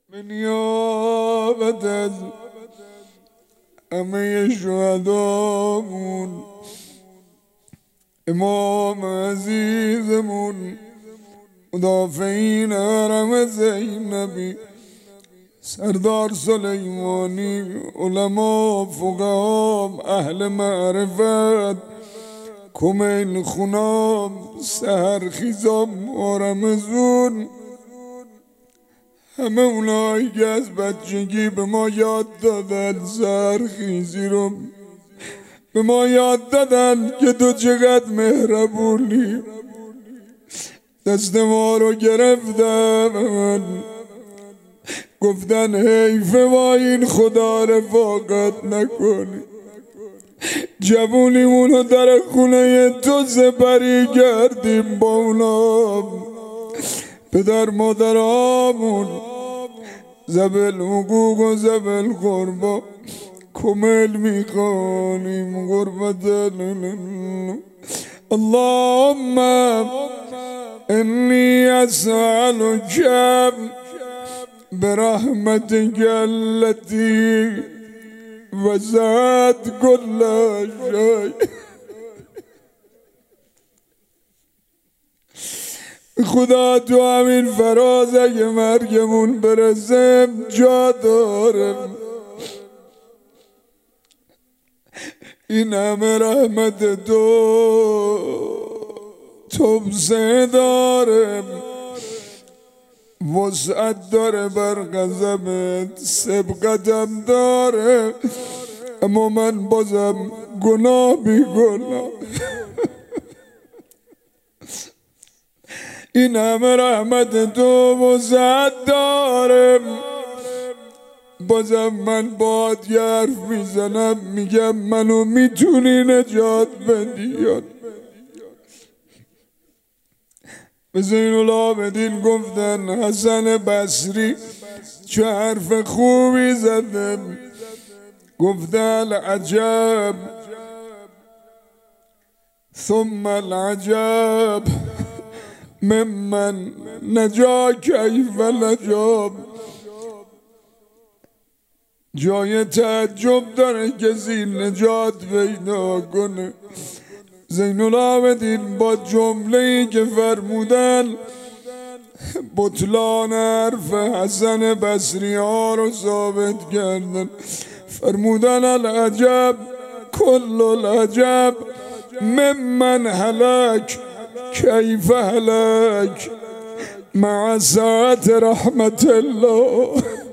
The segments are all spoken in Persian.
به نیابت از همه شهدامون، امام عزیزمون، مدافعین حرم زینبی، سردار سلیمانی، علما، فقها، اهل معرفت، کمیل خونام، سحرخیزام و رمزون، همه اونایی که از بچگی به ما یاد دادن سحرخیزی رو، به ما یاد دادن که تو چقدر مهربونی، دست ما رو گرفتن، گفتن حیفه با این خدا رفاقت نکنی، جوونیمونو در خونه تو سپری کردیم با اونا، پدر مادرامون زبل حقوق و زبل قربا کمل میکنیم قربت اللهم انی اسألک برحمتك التي وسعت كل شيء. خدا تو همین فراز اگه مرگمون برسه جا داره، این همه رحمت تو توسعه داره، وسعت داره، بر غضبت سبقتم داره، اما من بازم گناه میکنم. این همه رحمت تو وسعت داره، بازم من باد یه حرف میزنم میگم منو میتونی نجات بدی. به زین العابدین گفتن حسن بصری چه حرف خوبی زده، گفته العجب ثم العجب ممن نجا کیف نجا. جای تعجب داره کسی نجات پیدا کنه. زین العابدین با جمله‌ای که فرمودن بطلان حرف حسن بصری ها رو ثابت کردن. فرمودن العجب کل العجب ممن هلک کیف هلک مع ساعت رحمت الله.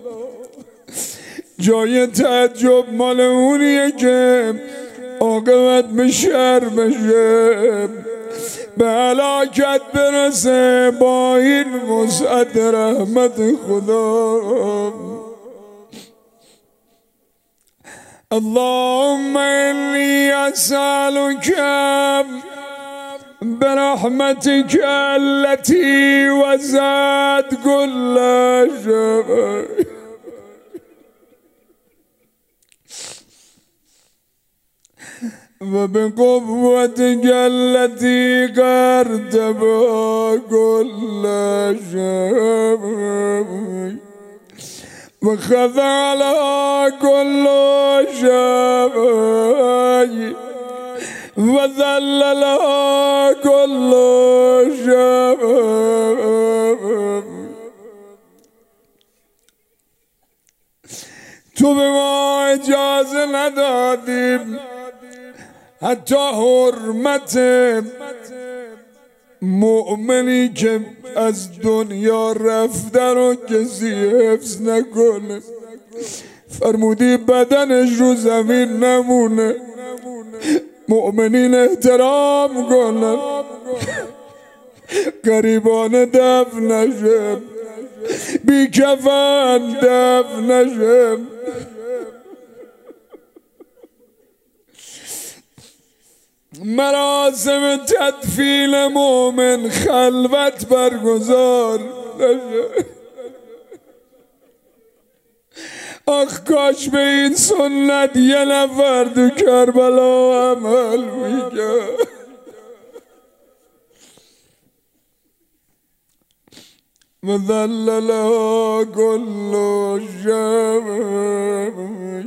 جای تعجب مال اونیه که عاقبت به شر بشه، به هلاکت برسه با این وسعت رحمت خدا. اللهم انی اسألک برحمتك التي وسعت كل شيء وبقوتك التي قرتب كل شيء وخضع لها كل شيء وذل لها كل شيء. تو به ما اجازه ندادیم حتی حرمت مؤمنی که از دنیا رفته رو کسی حفظ نکنه. فرمودی بدنش رو زمین نمونه، مؤمنین احترام کنن، غریبان دفن نشه، بی کفن دفن نشه. مراسم تدفین مؤمن خلوت برگزار نشه. آخ کاش به این سنت یه نفر تو کربلا عمل میکرد. و وذللها كل شيء.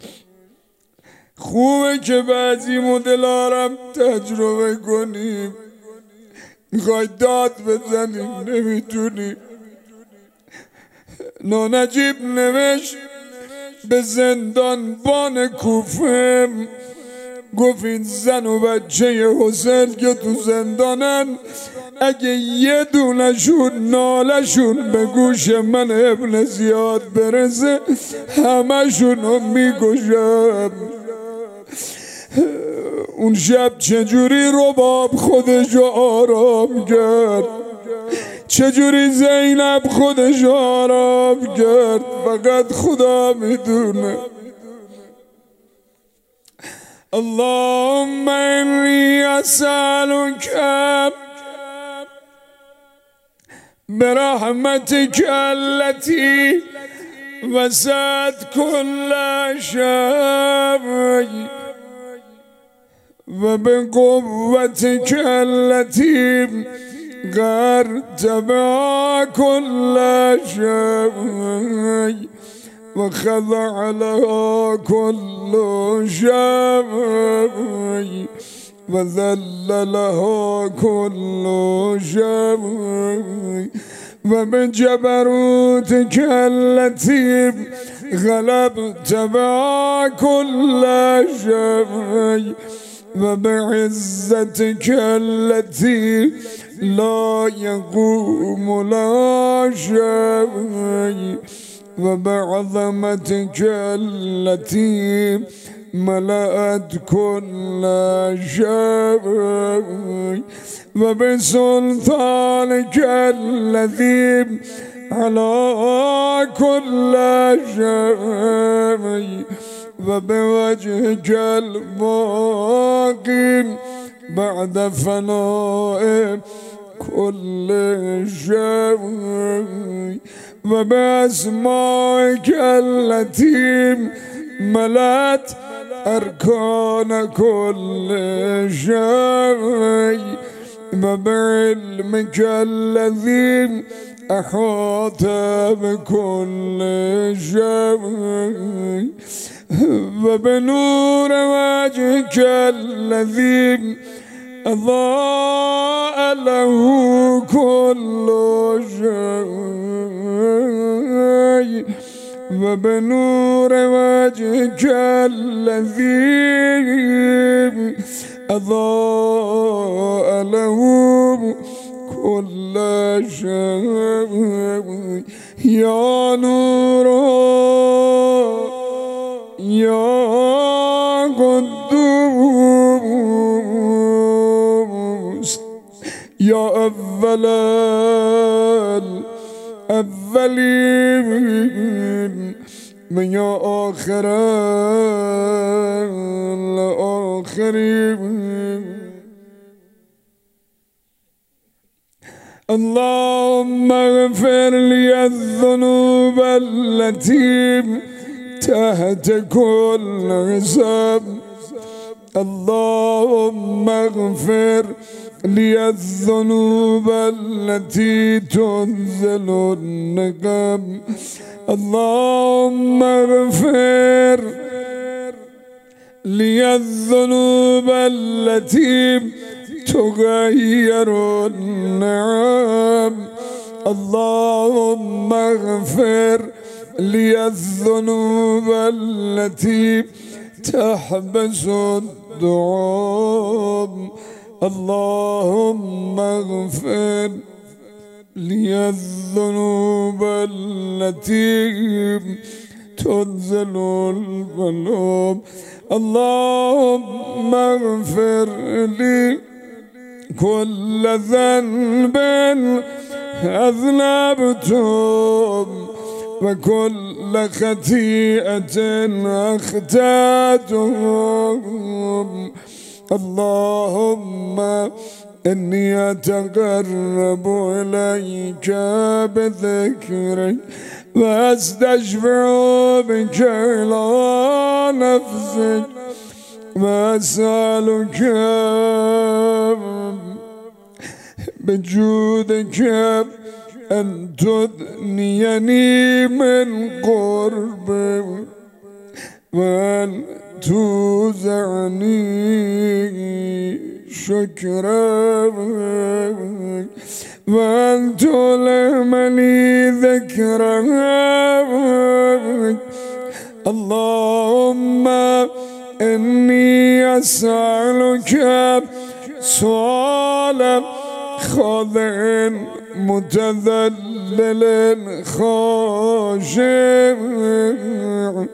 خوبه که بعضی مدلارم تجربه کنیم، میخوای داد بزنیم نمیتونی. نانجیب نوشت به زندانبان کوفه، گفت این زن و بچه حسین که تو زندانن اگه یه دونشون نالشون به گوش من ابن زیاد برسه همشونو میکشم. اون شب چجوری رباب خودشو آرام کرد، چجوری زینب خودشو آرام کرد، فقط خدا میدونه. اللهم انی اسألک برحمتك التي وسعت كل شيء وبقوتك التي غرت بها كل شيء وخضع لها كل شيء وذل لها كل شيء وبجبروتك التي غلبت بها كل شيء وبعزتك التي لا يقوم لها شيء وبعظمتك التي ملأت كل شيء وبسلطانك الذي على كل شيء وبوجهك الباقي بعد فناء كل شيء وبأسمائك التي ملأت أركان كل شيء وبعلمك الذي أحاط بكل شيء وبنور وجهك الذي أضاء له كل شيء وبنور وجهك الذي أضاء له كل شيء يا نور يا قدوس يا أول الأولين يا آخر الآخرين. اللهم اغفر لي الذنوب التي تحت كل حساب. اللهم اغفر لي الذنوب التي تنزل النقم. اللهم اغفر لي الذنوب التي تغير النعم. اللهم اغفر لي الذنوب التي تحبس الدعاء. اللهم اغفر لي الذنوب التي تنزل القلوب. اللهم اغفر لي كل ذنب أذنبتم وكل خطيئة أخطأتم. اللهم إني أتقرب إليك بذكرك وأستشفع بك إلى نفسك وأسألك بجودك أن تدنيني من قرب وأن توزعني شكرا وأن تلهمني ذكرا. اللهم إني أسألك سؤال خاضع متذلل خاشع